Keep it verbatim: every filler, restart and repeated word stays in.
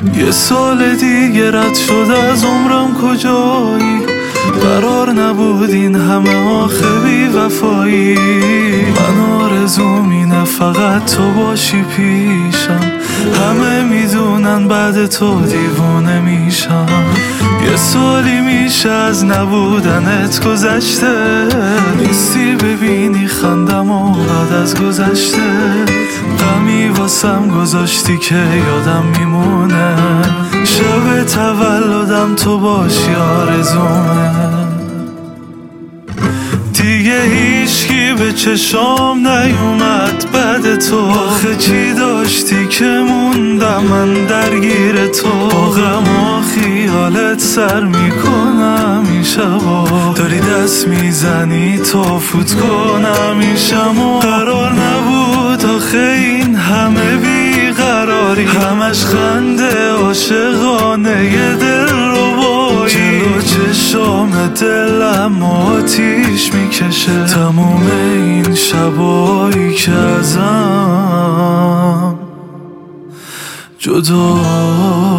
یه سال دیگه رد شد از عمرم کجایی، قرار نبود این همه آخه بی وفایی. من آرزوم اینه فقط تو باشی پیشم، همه میدونن بعد تو دیوونه میشم. یه سالی میشه از نبودنت گذشته، نیستی ببینی خندم و بعد از گذشته غمی واسم گذاشتی که یادم میمونه. شب تولدم تو باشی آرزومه، دیگه هیچکی به چشام نیومد بعد تو. آخه چی داشتی که موندم من درگیر تو، با غم و خیالت سر میکنم این شبا. داری دست میزنی تا فوت کنم این شما. قرار نبود آخه این همه بیقراری، همش خنده عاشقانه یه دل ربایی. جلو چشام دلم آتیش میکشه، تموم این شبایی که ازم جدا